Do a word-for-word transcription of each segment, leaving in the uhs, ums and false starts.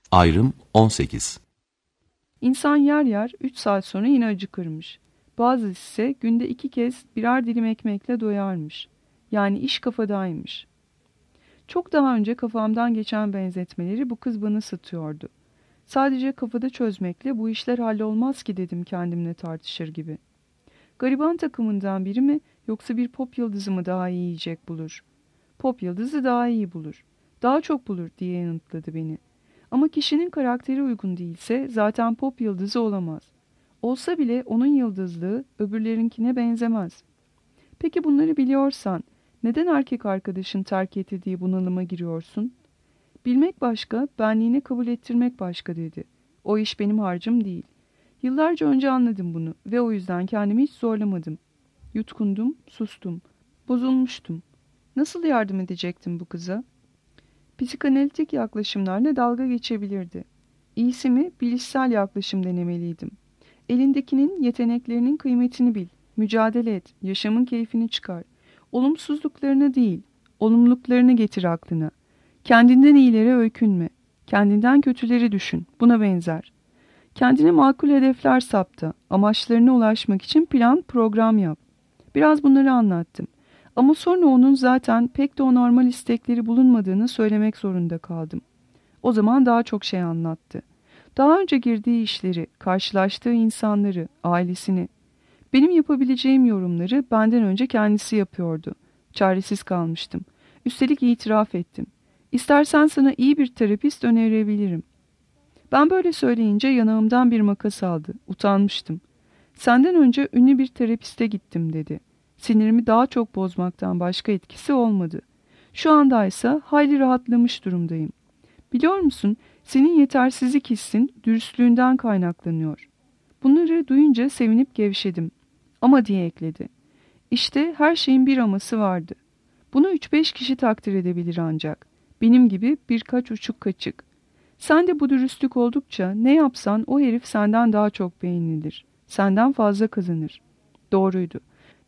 Ayrım on sekiz. İnsan yer yer üç saat sonra yine acıkırmış. Bazısı ise günde iki kez birer dilim ekmekle doyarmış. Yani iş kafadaymış. Çok daha önce kafamdan geçen benzetmeleri bu kız bana satıyordu. Sadece kafada çözmekle bu işler hallolmaz ki dedim kendimle tartışır gibi. Gariban takımından biri mi yoksa bir pop yıldızı mı daha iyi yiyecek bulur? Pop yıldızı daha iyi bulur. Daha çok bulur diye yanıtladı beni. Ama kişinin karakteri uygun değilse zaten pop yıldızı olamaz. Olsa bile onun yıldızlığı öbürlerinkine benzemez. Peki bunları biliyorsan neden erkek arkadaşın terk etti diye bunalıma giriyorsun? Bilmek başka, benliğini kabul ettirmek başka dedi. O iş benim harcım değil. Yıllarca önce anladım bunu ve o yüzden kendimi hiç zorlamadım. Yutkundum, sustum. Bozulmuştum. Nasıl yardım edecektim bu kıza? Psikanalitik yaklaşımlarla dalga geçebilirdi. İyisi mi bilişsel yaklaşım denemeliydim. Elindekinin yeteneklerinin kıymetini bil, mücadele et, yaşamın keyfini çıkar. Olumsuzluklarını değil, olumluluklarını getir aklına. Kendinden iyilere öykünme, kendinden kötüleri düşün, buna benzer. Kendine makul hedefler sapta, amaçlarına ulaşmak için plan, program yap. Biraz bunları anlattım. Ama sonra onun zaten pek de o normal istekleri bulunmadığını söylemek zorunda kaldım. O zaman daha çok şey anlattı. Daha önce girdiği işleri, karşılaştığı insanları, ailesini. Benim yapabileceğim yorumları benden önce kendisi yapıyordu. Çaresiz kalmıştım. Üstelik itiraf ettim. İstersen sana iyi bir terapist önerebilirim. Ben böyle söyleyince yanağımdan bir makas aldı. Utanmıştım. Senden önce ünlü bir terapiste gittim dedi. Sinirimi daha çok bozmaktan başka etkisi olmadı. Şu andaysa hayli rahatlamış durumdayım. Biliyor musun, senin yetersizlik hissin dürüstlüğünden kaynaklanıyor. Bunları duyunca sevinip gevşedim. Ama diye ekledi. İşte her şeyin bir aması vardı. Bunu üç beş kişi takdir edebilir ancak. Benim gibi birkaç uçuk kaçık. Sen de bu dürüstlük oldukça ne yapsan o herif senden daha çok beğenilir. Senden fazla kazanır. Doğruydu.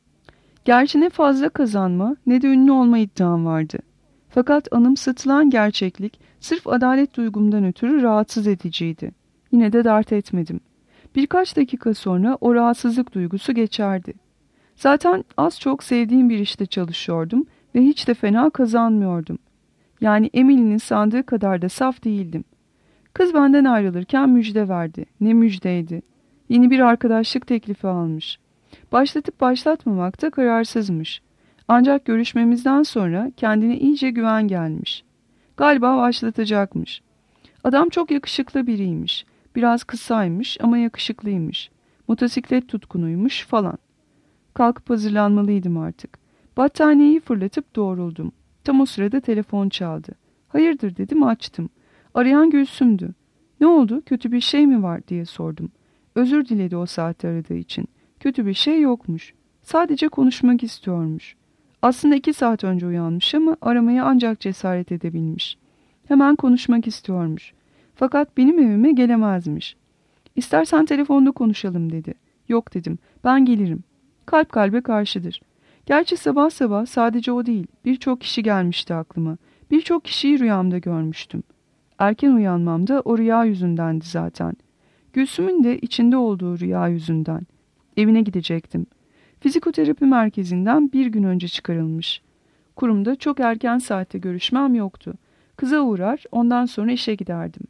Gerçi ne fazla kazanma ne de ünlü olma iddiam vardı. Fakat anımsatılan gerçeklik sırf adalet duygumdan ötürü rahatsız ediciydi. Yine de dert etmedim. Birkaç dakika sonra o rahatsızlık duygusu geçerdi. Zaten az çok sevdiğim bir işte çalışıyordum ve hiç de fena kazanmıyordum. Yani Emily'nin sandığı kadar da saf değildim. Kız benden ayrılırken müjde verdi. Ne müjdeydi. Yeni bir arkadaşlık teklifi almış. Başlatıp başlatmamakta kararsızmış. Ancak görüşmemizden sonra kendine iyice güven gelmiş. Galiba başlatacakmış. Adam çok yakışıklı biriymiş. Biraz kısaymış ama yakışıklıymış. Motosiklet tutkunuymuş falan. Kalkıp hazırlanmalıydım artık. Battaniyeyi fırlatıp doğruldum. Tam o sırada telefon çaldı. Hayırdır dedim, açtım. Arayan Gülsüm'dü. Ne oldu, kötü bir şey mi var diye sordum. Özür diledi o saatte aradığı için. Kötü bir şey yokmuş. Sadece konuşmak istiyormuş. Aslında iki saat önce uyanmış ama aramaya ancak cesaret edebilmiş. Hemen konuşmak istiyormuş. Fakat benim evime gelemezmiş. İstersen telefonda konuşalım dedi. Yok dedim, ben gelirim. Kalp kalbe karşıdır. Gerçi sabah sabah sadece o değil, birçok kişi gelmişti aklıma. Birçok kişiyi rüyamda görmüştüm. Erken uyanmam da o rüya yüzündendi zaten. Gülsüm'ün de içinde olduğu rüya yüzünden. Evine gidecektim. Fizikoterapi merkezinden bir gün önce çıkarılmış. Kurumda çok erken saatte görüşmem yoktu. Kıza uğrar, ondan sonra işe giderdim.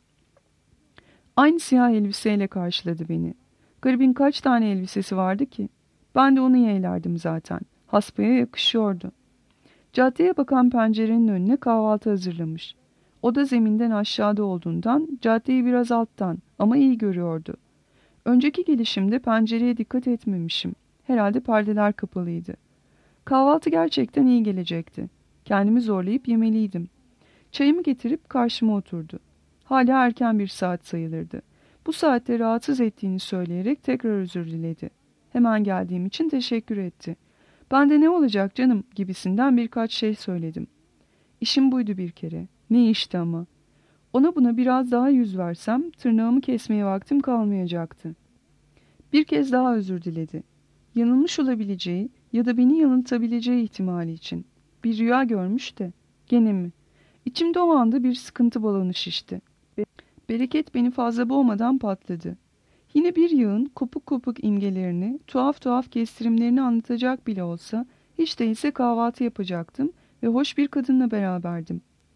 Aynı siyah elbiseyle karşıladı beni. Garibin kaç tane elbisesi vardı ki? Ben de onu yeğlerdim zaten. Hasbaya yakışıyordu. Caddeye bakan pencerenin önüne kahvaltı hazırlamış. O da zeminden aşağıda olduğundan caddeyi biraz alttan ama iyi görüyordu. Önceki gelişimde pencereye dikkat etmemişim. Herhalde perdeler kapalıydı. Kahvaltı gerçekten iyi gelecekti. Kendimi zorlayıp yemeliydim. Çayımı getirip karşıma oturdu. Hala erken bir saat sayılırdı. Bu saatte rahatsız ettiğini söyleyerek tekrar özür diledi. Hemen geldiğim için teşekkür etti. Ben de ne olacak canım gibisinden birkaç şey söyledim. İşim buydu bir kere. Ne işti ama. Ona buna biraz daha yüz versem tırnağımı kesmeye vaktim kalmayacaktı. Bir kez daha özür diledi. Yanılmış olabileceği ya da beni yanıltabileceği ihtimali için. Bir rüya görmüş de. Gene mi? İçimde o anda bir sıkıntı balonu şişti. Bereket beni fazla boğmadan patladı. Yine bir yağın kopuk kopuk imgelerini, tuhaf tuhaf kestirimlerini anlatacak bile olsa hiç değilse kahvaltı yapacaktım ve hoş bir kadınla beraberdim.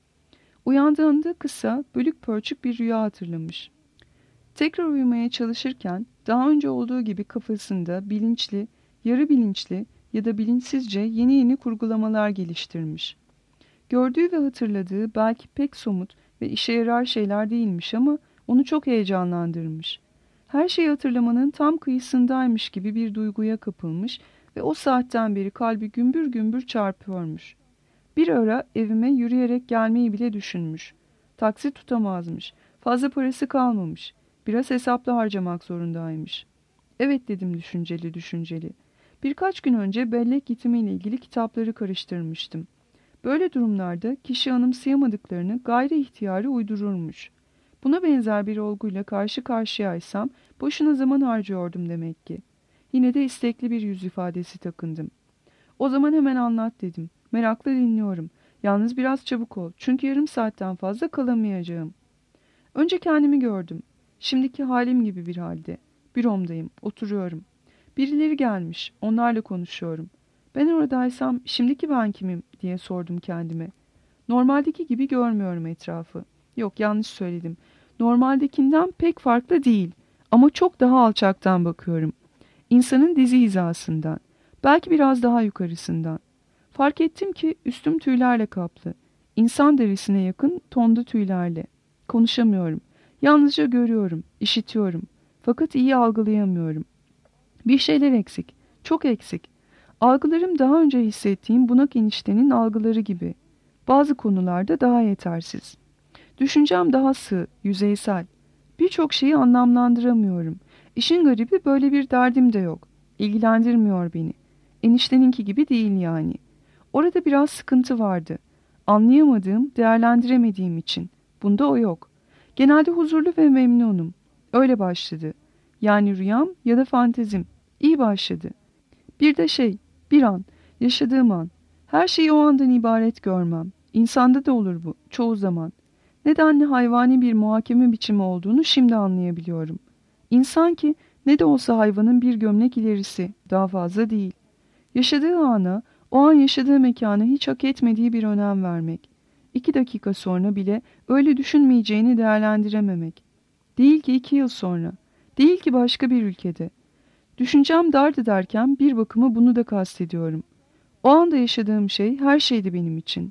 Uyandığında kısa, bölük pörçük bir rüya hatırlamış. Tekrar uyumaya çalışırken daha önce olduğu gibi kafasında bilinçli, yarı bilinçli ya da bilinçsizce yeni yeni kurgulamalar geliştirmiş. Gördüğü ve hatırladığı belki pek somut ve işe yarar şeyler değilmiş ama onu çok heyecanlandırmış. Her şeyi hatırlamanın tam kıyısındaymış gibi bir duyguya kapılmış ve o saatten beri kalbi gümbür gümbür çarpıyormuş. Bir ara evime yürüyerek gelmeyi bile düşünmüş. Taksi tutamazmış, fazla parası kalmamış, biraz hesaplı harcamak zorundaymış. Evet dedim düşünceli düşünceli. Birkaç gün önce bellek gitimiyle ilgili kitapları karıştırmıştım. Böyle durumlarda kişi anımsayamadıklarını gayri ihtiyari uydururmuş. Buna benzer bir olguyla karşı karşıyaysam boşuna zaman harcıyordum demek ki. Yine de istekli bir yüz ifadesi takındım. O zaman hemen anlat dedim. Merakla dinliyorum. Yalnız biraz çabuk ol. Çünkü yarım saatten fazla kalamayacağım. Önce kendimi gördüm. Şimdiki halim gibi bir halde. Büromdayım. Oturuyorum. Birileri gelmiş. Onlarla konuşuyorum. Ben oradaysam şimdiki ben kimim diye sordum kendime. Normaldeki gibi görmüyorum etrafı. Yok, yanlış söyledim. Normaldekinden pek farklı değil. Ama çok daha alçaktan bakıyorum. İnsanın dizi hizasından. Belki biraz daha yukarısından. Fark ettim ki üstüm tüylerle kaplı. İnsan derisine yakın tonda tüylerle. Konuşamıyorum. Yalnızca görüyorum, işitiyorum. Fakat iyi algılayamıyorum. Bir şeyler eksik. Çok eksik. Algılarım daha önce hissettiğim bunak eniştenin algıları gibi. Bazı konularda daha yetersiz. Düşüncem daha sığ, yüzeysel. Birçok şeyi anlamlandıramıyorum. İşin garibi böyle bir derdim de yok. İlgilendirmiyor beni. Enişteninki gibi değil yani. Orada biraz sıkıntı vardı. Anlayamadığım, değerlendiremediğim için. Bunda o yok. Genelde huzurlu ve memnunum. Öyle başladı. Yani rüyam ya da fantezim. İyi başladı. Bir de şey, bir an, yaşadığım an. Her şeyi o andan ibaret görmem. İnsanda da olur bu, çoğu zaman. Nedenli hayvani bir muhakeme biçimi olduğunu şimdi anlayabiliyorum. İnsan ki ne de olsa hayvanın bir gömlek ilerisi, daha fazla değil. Yaşadığı ana, o an yaşadığı mekana hiç hak etmediği bir önem vermek. İki dakika sonra bile öyle düşünmeyeceğini değerlendirememek. Değil ki iki yıl sonra, değil ki başka bir ülkede. Düşüncem dardı derken bir bakıma bunu da kastediyorum. O anda yaşadığım şey her şeydi benim için.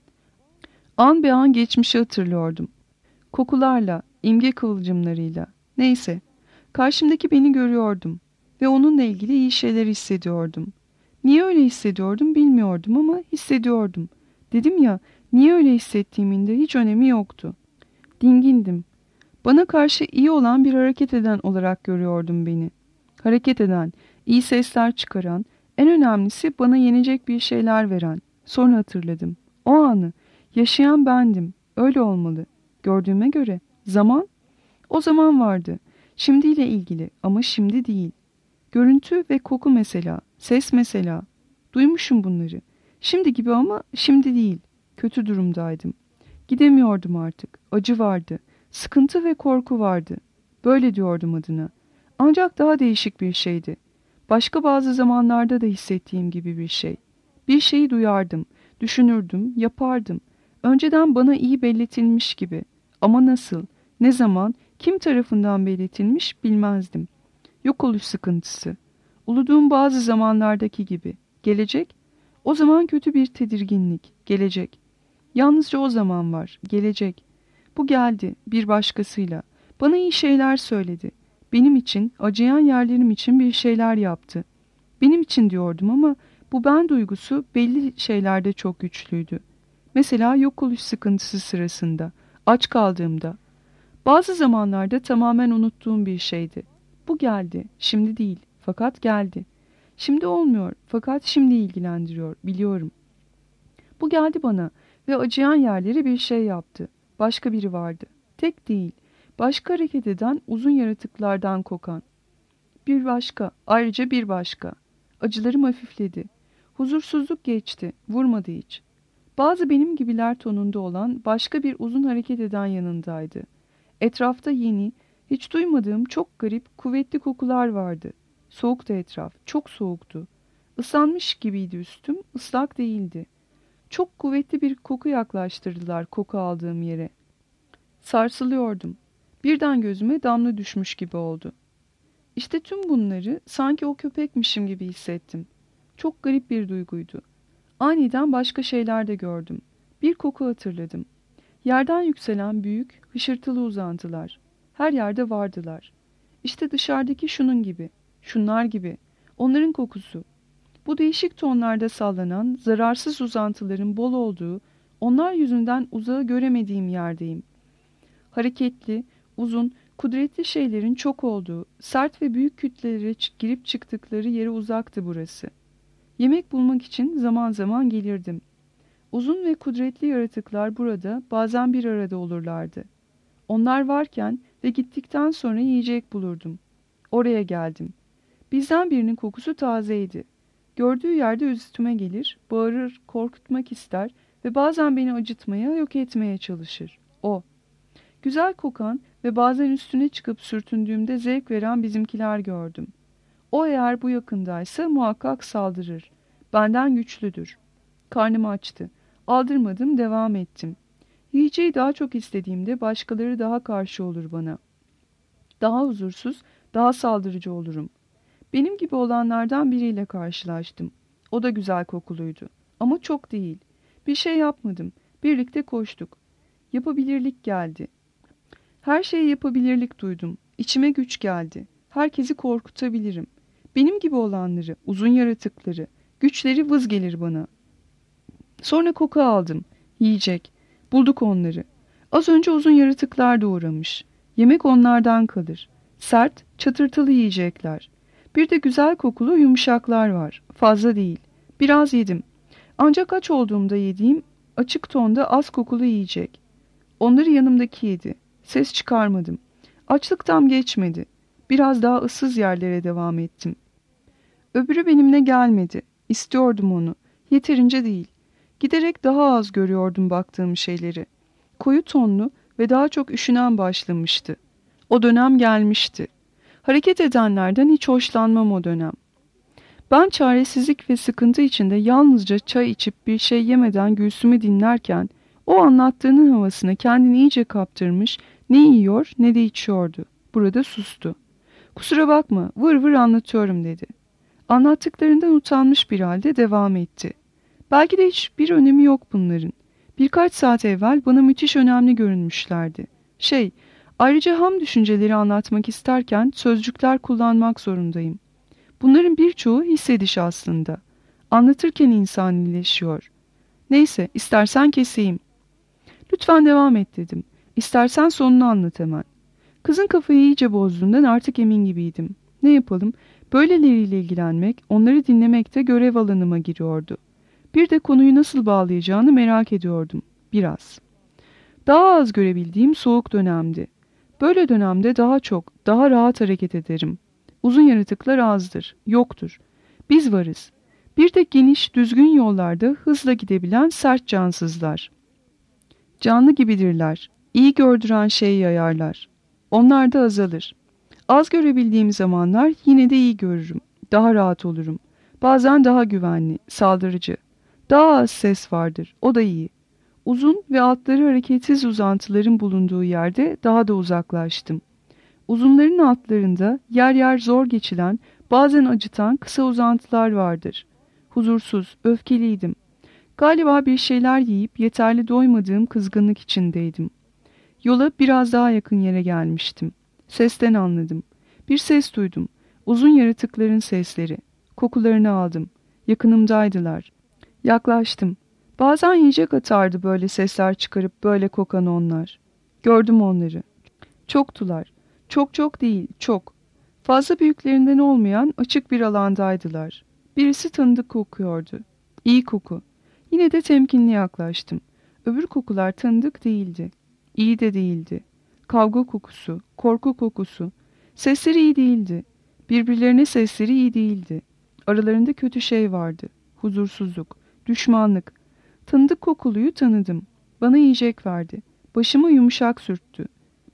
An be an geçmişi hatırlıyordum. Kokularla, imge kıvılcımlarıyla. Neyse, karşımdaki beni görüyordum ve onunla ilgili iyi şeyler hissediyordum. Niye öyle hissediyordum bilmiyordum ama hissediyordum. Dedim ya, niye öyle hissettiğimin de hiç önemi yoktu. Dingindim. Bana karşı iyi olan bir hareket eden olarak görüyordum beni. Hareket eden, iyi sesler çıkaran, en önemlisi bana yenecek bir şeyler veren. Sonra hatırladım. O anı, yaşayan bendim. Öyle olmalı. Gördüğüme göre. Zaman? O zaman vardı. Şimdiyle ilgili ama şimdi değil. Görüntü ve koku mesela. Ses mesela. Duymuşum bunları. Şimdi gibi ama şimdi değil. Kötü durumdaydım. Gidemiyordum artık. Acı vardı. Sıkıntı ve korku vardı. Böyle diyordum adına. Ancak daha değişik bir şeydi. Başka bazı zamanlarda da hissettiğim gibi bir şey. Bir şeyi duyardım, düşünürdüm, yapardım. Önceden bana iyi belletilmiş gibi. Ama nasıl, ne zaman, kim tarafından belletilmiş bilmezdim. Yok oluş sıkıntısı. Uluduğum bazı zamanlardaki gibi. Gelecek? O zaman kötü bir tedirginlik. Gelecek. Yalnızca o zaman var. Gelecek. Bu geldi bir başkasıyla. Bana iyi şeyler söyledi. Benim için, acıyan yerlerim için bir şeyler yaptı. Benim için diyordum ama bu ben duygusu belli şeylerde çok güçlüydü. Mesela yok oluş sıkıntısı sırasında, aç kaldığımda. Bazı zamanlarda tamamen unuttuğum bir şeydi. Bu geldi, şimdi değil, fakat geldi. Şimdi olmuyor, fakat şimdi ilgilendiriyor, biliyorum. Bu geldi bana ve acıyan yerleri bir şey yaptı. Başka biri vardı. Tek değil, başka hareket eden uzun yaratıklardan kokan. Bir başka, ayrıca bir başka. Acılarım hafifledi. Huzursuzluk geçti, vurmadı hiç. Bazı benim gibiler tonunda olan başka bir uzun hareket eden yanındaydı. Etrafta yeni, hiç duymadığım çok garip, kuvvetli kokular vardı. Soğuktu etraf, çok soğuktu. Islanmış gibiydi üstüm, ıslak değildi. Çok kuvvetli bir koku yaklaştırdılar koku aldığım yere. Sarsılıyordum. Birden gözüme damla düşmüş gibi oldu. İşte tüm bunları sanki o köpekmişim gibi hissettim. Çok garip bir duyguydu. Aniden başka şeyler de gördüm. Bir koku hatırladım. Yerden yükselen büyük, hışırtılı uzantılar. Her yerde vardılar. İşte dışarıdaki şunun gibi, şunlar gibi. Onların kokusu. Bu değişik tonlarda sallanan, zararsız uzantıların bol olduğu, onlar yüzünden uzağı göremediğim yerdeyim. Hareketli, uzun, kudretli şeylerin çok olduğu, sert ve büyük kütlelere girip çıktıkları yere uzaktı burası. Yemek bulmak için zaman zaman gelirdim. Uzun ve kudretli yaratıklar burada bazen bir arada olurlardı. Onlar varken ve gittikten sonra yiyecek bulurdum. Oraya geldim. Bizden birinin kokusu tazeydi. Gördüğü yerde üstüme gelir, bağırır, korkutmak ister ve bazen beni acıtmaya, yok etmeye çalışır. O. Güzel kokan ve bazen üstüne çıkıp sürtündüğümde zevk veren bizimkiler gördüm. O eğer bu yakındaysa muhakkak saldırır. Benden güçlüdür. Karnım açtı. Aldırmadım, devam ettim. Yiyeceği daha çok istediğimde başkaları daha karşı olur bana. Daha huzursuz, daha saldırıcı olurum. Benim gibi olanlardan biriyle karşılaştım. O da güzel kokuluydu. Ama çok değil. Bir şey yapmadım. Birlikte koştuk. Yapabilirlik geldi. Her şeyi yapabilirlik duydum. İçime güç geldi. Herkesi korkutabilirim. Benim gibi olanları, uzun yaratıkları, güçleri vız gelir bana. Sonra koku aldım. Yiyecek. Bulduk onları. Az önce uzun yaratıklar da uğramış. Yemek onlardan kalır. Sert, çatırtılı yiyecekler. Bir de güzel kokulu yumuşaklar var. Fazla değil. Biraz yedim. Ancak aç olduğumda yediğim açık tonda az kokulu yiyecek. Onları yanımdaki yedi. Ses çıkarmadım. Açlıktan geçmedi. Biraz daha ıssız yerlere devam ettim. Öbürü benimle gelmedi. İstiyordum onu. Yeterince değil. Giderek daha az görüyordum baktığım şeyleri. Koyu tonlu ve daha çok üşünen başlamıştı. O dönem gelmişti. Hareket edenlerden hiç hoşlanmam o dönem. Ben çaresizlik ve sıkıntı içinde yalnızca çay içip bir şey yemeden Gülsüm'ü dinlerken o anlattığının havasına kendini iyice kaptırmış, ne yiyor ne de içiyordu. Burada sustu. Kusura bakma, vır vır anlatıyorum dedi. Anlattıklarından utanmış bir halde devam etti. Belki de hiçbir önemi yok bunların. Birkaç saat evvel bana müthiş önemli görünmüşlerdi. Şey, ayrıca ham düşünceleri anlatmak isterken sözcükler kullanmak zorundayım. Bunların birçoğu hissediş aslında. Anlatırken insanileşiyor. Neyse, istersen keseyim. Lütfen devam et dedim. İstersen sonunu anlat hemen. Kızın kafayı iyice bozduğundan artık emin gibiydim. Ne yapalım? Böyleleriyle ilgilenmek, onları dinlemek de görev alanıma giriyordu. Bir de konuyu nasıl bağlayacağını merak ediyordum. Biraz. Daha az görebildiğim soğuk dönemdi. Böyle dönemde daha çok, daha rahat hareket ederim. Uzun yaratıklar azdır, yoktur. Biz varız. Bir de geniş, düzgün yollarda hızla gidebilen sert cansızlar. Canlı gibidirler. İyi gördüren şeyi yayarlar. Onlar da azalır. Az görebildiğim zamanlar yine de iyi görürüm. Daha rahat olurum. Bazen daha güvenli, saldırıcı. Daha az ses vardır, o da iyi. Uzun ve altları hareketsiz uzantıların bulunduğu yerde daha da uzaklaştım. Uzunların altlarında yer yer zor geçilen, bazen acıtan kısa uzantılar vardır. Huzursuz, öfkeliydim. Galiba bir şeyler yiyip yeterli doymadığım kızgınlık içindeydim. Yola biraz daha yakın yere gelmiştim. Sesten anladım. Bir ses duydum. Uzun yaratıkların sesleri. Kokularını aldım. Yakınımdaydılar. Yaklaştım. Bazen yiyecek atardı böyle sesler çıkarıp böyle kokan onlar. Gördüm onları. Çoktular. Çok çok değil, çok. Fazla büyüklerinden olmayan açık bir alandaydılar. Birisi tanıdık kokuyordu. İyi koku. Yine de temkinli yaklaştım. Öbür kokular tanıdık değildi. İyi de değildi. Kavga kokusu, korku kokusu. Sesleri iyi değildi. Birbirlerine sesleri iyi değildi. Aralarında kötü şey vardı. Huzursuzluk, düşmanlık. Tanıdık kokuluyu tanıdım. Bana yiyecek verdi. Başımı yumuşak sürttü.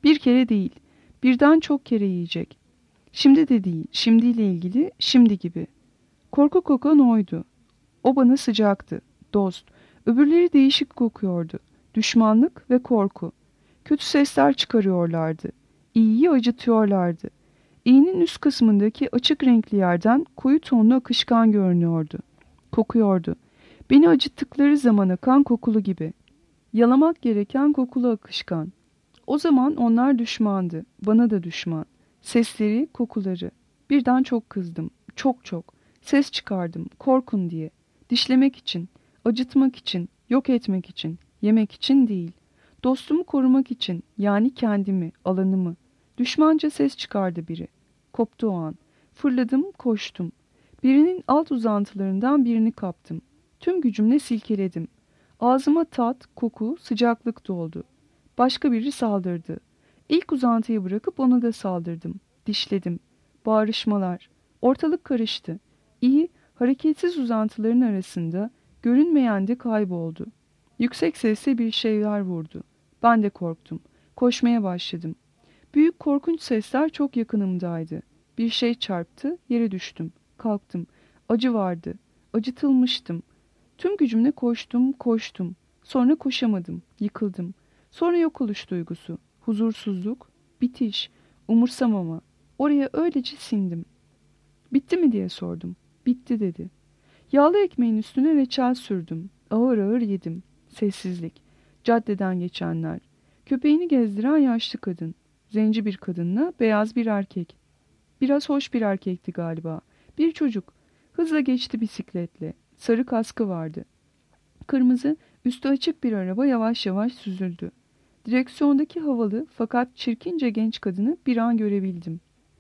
Bir kere değil, birden çok kere yiyecek. Şimdi de değil, şimdiyle ilgili, şimdi gibi. Korku kokan oydu. O bana sıcaktı, dost. Öbürleri değişik kokuyordu. Düşmanlık ve korku. Kötü sesler çıkarıyorlardı. İyiyi acıtıyorlardı. İğnenin üst kısmındaki açık renkli yerden koyu tonlu akışkan görünüyordu. Kokuyordu. Beni acıttıkları zaman akan kokulu gibi. Yalamak gereken kokulu akışkan. O zaman onlar düşmandı. Bana da düşman. Sesleri, kokuları. Birden çok kızdım. Çok çok. Ses çıkardım. Korkun diye. Dişlemek için. Acıtmak için. Yok etmek için. Yemek için değil. Dostumu korumak için. Yani kendimi, alanımı. Düşmanca ses çıkardı biri. Koptu o an. Fırladım, koştum. Birinin alt uzantılarından birini kaptım. Tüm gücümle silkeledim. Ağzıma tat, koku, sıcaklık doldu. Başka biri saldırdı. İlk uzantıyı bırakıp ona da saldırdım. Dişledim. Bağrışmalar. Ortalık karıştı. İyi, hareketsiz uzantıların arasında görünmeyen de kayboldu. Yüksek sesle bir şeyler vurdu. Ben de korktum. Koşmaya başladım. Büyük korkunç sesler çok yakınımdaydı. Bir şey çarptı, yere düştüm. Kalktım. Acı vardı. Acıtılmıştım. Tüm gücümle koştum, koştum. Sonra koşamadım, yıkıldım. Sonra yok oluş duygusu, huzursuzluk, bitiş, umursamama. Oraya öylece sindim. Bitti mi diye sordum. Bitti dedi. Yağlı ekmeğin üstüne reçel sürdüm. Ağır ağır yedim. Sessizlik. Caddeden geçenler. Köpeğini gezdiren yaşlı kadın. Zenci bir kadınla beyaz bir erkek. Biraz hoş bir erkekti galiba. Bir çocuk. Hızla geçti bisikletle. Sarı kaskı vardı. Kırmızı, üstü açık bir araba yavaş yavaş süzüldü. Direksiyondaki havalı fakat çirkince genç kadını bir an görebildim.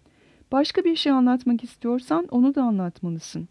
Başka bir şey anlatmak istiyorsan onu da anlatmalısın.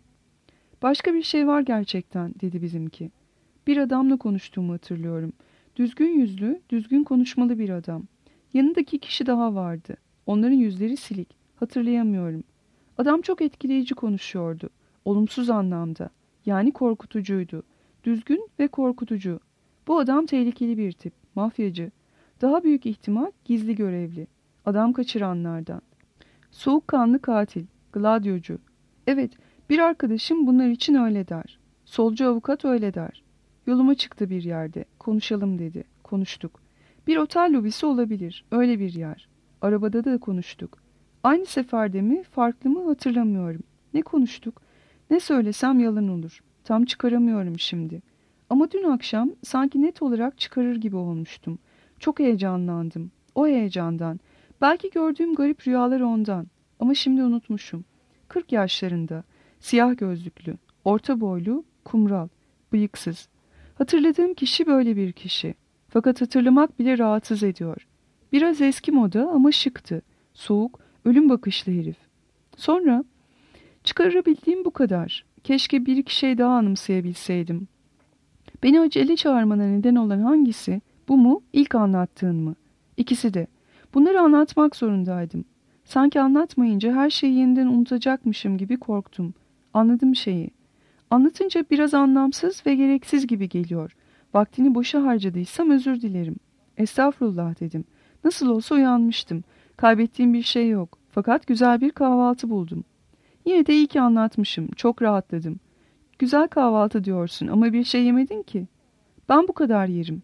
Başka bir şey var gerçekten, dedi bizimki. Bir adamla konuştuğumu hatırlıyorum. Düzgün yüzlü, düzgün konuşmalı bir adam. Yanındaki kişi daha vardı. Onların yüzleri silik. Hatırlayamıyorum. Adam çok etkileyici konuşuyordu. Olumsuz anlamda. Yani korkutucuydu. Düzgün ve korkutucu. Bu adam tehlikeli bir tip. Mafyacı. Daha büyük ihtimal gizli görevli. Adam kaçıranlardan. Soğukkanlı katil. Gladyocu. Evet, bir arkadaşım bunlar için öyle der. Solcu avukat öyle der. Yoluma çıktı bir yerde. Konuşalım dedi. Konuştuk. Bir otel lobisi olabilir. Öyle bir yer. Arabada da konuştuk. Aynı seferde mi, farklı mı hatırlamıyorum. Ne konuştuk? Ne söylesem yalan olur. Tam çıkaramıyorum şimdi. Ama dün akşam sanki net olarak çıkarır gibi olmuştum. Çok heyecanlandım. O heyecandan. Belki gördüğüm garip rüyalar ondan. Ama şimdi unutmuşum. Kırk yaşlarında. Siyah gözlüklü. Orta boylu. Kumral. Bıyıksız. Hatırladığım kişi böyle bir kişi. Fakat hatırlamak bile rahatsız ediyor. Biraz eski moda ama şıktı. Soğuk, ölüm bakışlı herif. Sonra çıkarabildiğim bu kadar. Keşke bir iki şey daha anımsayabilseydim. Beni acele çağırmana neden olan hangisi? Bu mu? İlk anlattığın mı? İkisi de. Bunları anlatmak zorundaydım. Sanki anlatmayınca her şeyi yeniden unutacakmışım gibi korktum. Anladım şeyi. Anlatınca biraz anlamsız ve gereksiz gibi geliyor. Vaktini boşa harcadıysam özür dilerim. Estağfurullah dedim. Nasıl olsa uyanmıştım. Kaybettiğim bir şey yok. Fakat güzel bir kahvaltı buldum. Yine de iyi ki anlatmışım. Çok rahatladım. Güzel kahvaltı diyorsun ama bir şey yemedin ki. Ben bu kadar yerim.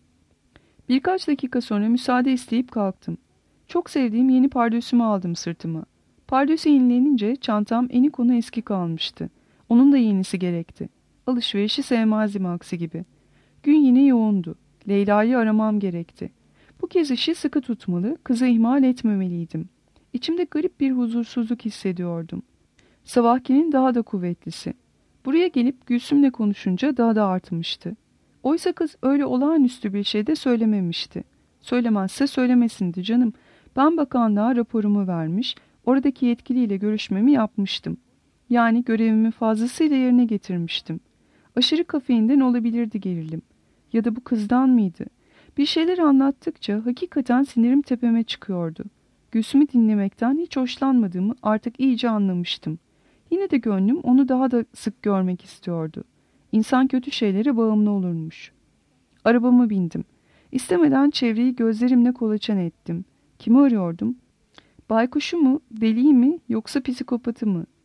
Birkaç dakika sonra müsaade isteyip kalktım. Çok sevdiğim yeni pardösümü aldım sırtıma. Pardösü yenilenince çantam eni konu eski kalmıştı. Onun da yenisi gerekti. Alışverişi sevmezdim aksi gibi. Gün yine yoğundu. Leyla'yı aramam gerekti. Bu kez işi sıkı tutmalı, kızı ihmal etmemeliydim. İçimde garip bir huzursuzluk hissediyordum. Sabahkinin daha da kuvvetlisi. Buraya gelip Gülsüm'le konuşunca daha da artmıştı. Oysa kız öyle olağanüstü bir şey de söylememişti. Söylemezse söylemesindi canım. Ben bakanlığa raporumu vermiş, oradaki yetkiliyle görüşmemi yapmıştım. Yani görevimi fazlasıyla yerine getirmiştim. Aşırı kafeinden olabilirdi gerilim. Ya da bu kızdan mıydı? Bir şeyler anlattıkça hakikaten sinirim tepeme çıkıyordu. Gülsüm'ü dinlemekten hiç hoşlanmadığımı artık iyice anlamıştım. Yine de gönlüm onu daha da sık görmek istiyordu. İnsan kötü şeylere bağımlı olurmuş. Arabama bindim. İstemeden çevreyi gözlerimle kolaçan ettim. Kimi arıyordum? Baykuşu mu, deliği mi, yoksa psikopatı mı?